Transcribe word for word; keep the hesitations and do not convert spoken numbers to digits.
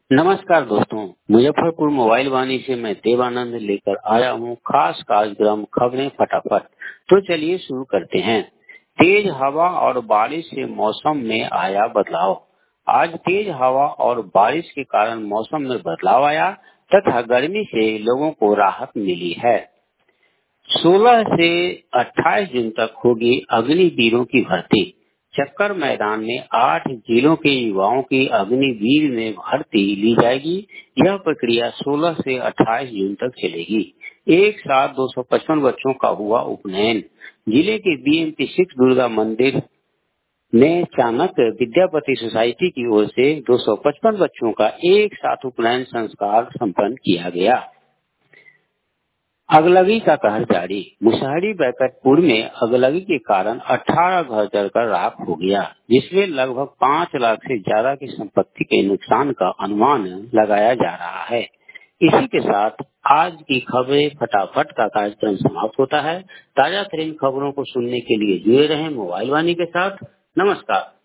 नमस्कार दोस्तों, मुजफ्फरपुर मोबाइल वाणी से मैं देवानंद लेकर आया हूँ खास कार्यक्रम खबरें फटाफट। तो चलिए शुरू करते हैं। तेज हवा और बारिश से मौसम में आया बदलाव। आज तेज हवा और बारिश के कारण मौसम में बदलाव आया तथा गर्मी से लोगों को राहत मिली है। सोलह से अट्ठाईस जून तक होगी अग्निवीरों की भर्ती। चक्कर मैदान में आठ जिलों के युवाओं की अग्निवीर में भर्ती ली जाएगी। यह प्रक्रिया सोलह से अट्ठाईस जून तक चलेगी। एक साथ दो सौ पचपन बच्चों का हुआ उपनयन। जिले के बीएमपी सिक्स दुर्गा मंदिर में चाणक्य विद्यापति सोसाइटी की ओर से दो सौ पचपन बच्चों का एक साथ उपनयन संस्कार संपन्न किया गया। अगलगी का कहर जारी। मुसहरी बैकटपुर में अगलगी के कारण अठारह घर जलकर राख हो गया, जिसमें लगभग पाँच लाख से ज्यादा की संपत्ति के नुकसान का अनुमान लगाया जा रहा है। इसी के साथ आज की खबरें फटाफट का कार्यक्रम समाप्त होता है। ताजा तरीन खबरों को सुनने के लिए जुड़े रहें मोबाइल वाणी के साथ। नमस्कार।